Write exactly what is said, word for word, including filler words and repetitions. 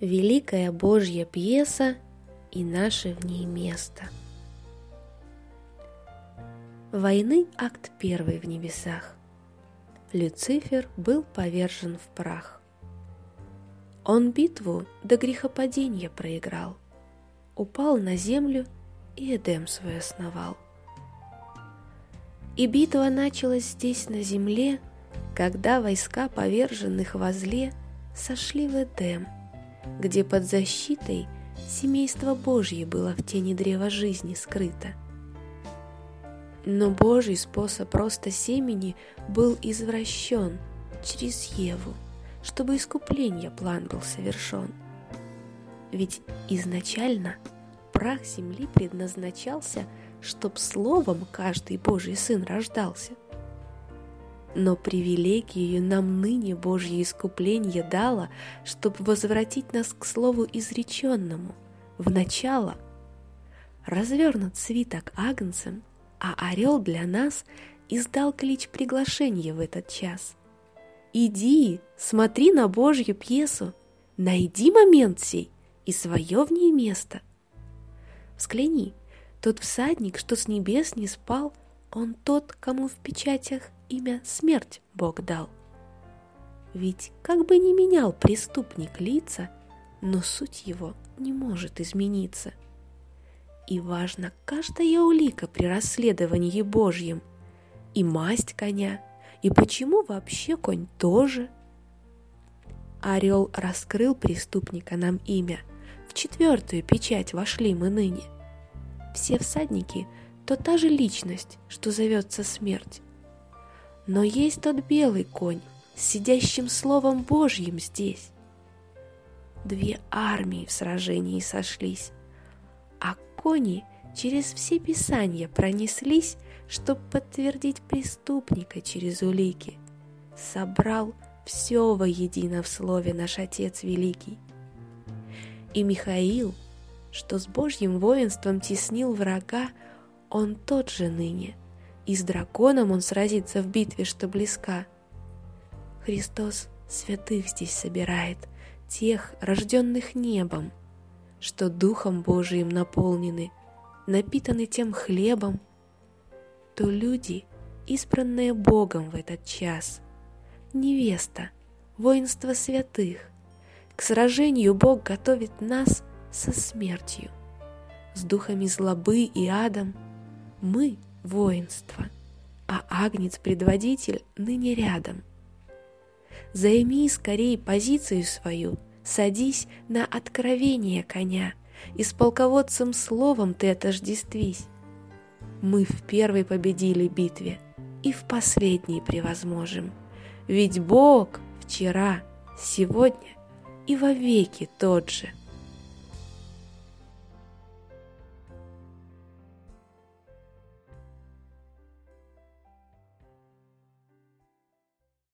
Великая Божья пьеса и наше в ней место. Войны акт первый в небесах. Люцифер был повержен в прах. Он битву до грехопадения проиграл, упал на землю и Эдем свой основал. И битва началась здесь на земле, когда войска поверженных возле сошли в Эдем, где под защитой семейство Божье было в тени древа жизни скрыто. Но Божий способ роста семени был извращен через Еву, чтобы искупление план был совершен. Ведь изначально прах земли предназначался, чтоб словом каждый Божий сын рождался. Но привилегию нам ныне Божье искупление дало, чтоб возвратить нас к слову изреченному, в начало. Развернут свиток агнцем, а орел для нас издал клич приглашения в этот час. Иди, смотри на Божью пьесу, найди момент сей и свое в ней место. Взгляни, тот всадник, что с небес не спал, он тот, кому в печатях имя смерть Бог дал. Ведь как бы ни менял преступник лица, но суть его не может измениться. И важна каждая улика при расследовании Божьем, и масть коня, и почему вообще конь тоже. Орел раскрыл преступника нам имя, в четвертую печать вошли мы ныне. Все всадники — то та же личность, что зовется смерть. Но есть тот белый конь с сидящим словом Божьим здесь. Две армии в сражении сошлись, а кони через все писания пронеслись, чтоб подтвердить преступника через улики. Собрал все воедино в слове наш Отец Великий. И Михаил, что с Божьим воинством теснил врага, он тот же ныне, и с драконом он сразится в битве, что близка. Христос святых здесь собирает, тех, рожденных небом, что Духом Божиим наполнены, напитаны тем хлебом, то люди, избранные Богом в этот час, невеста, воинство святых, к сражению Бог готовит нас со смертью, с духами злобы и адом. Мы — воинство, а агнец-предводитель ныне рядом. Займи скорей позицию свою, садись на откровение коня, и с полководцем словом ты отождествись. Мы в первой победили битве, и в последней превозможем, ведь Бог вчера, сегодня и вовеки тот же.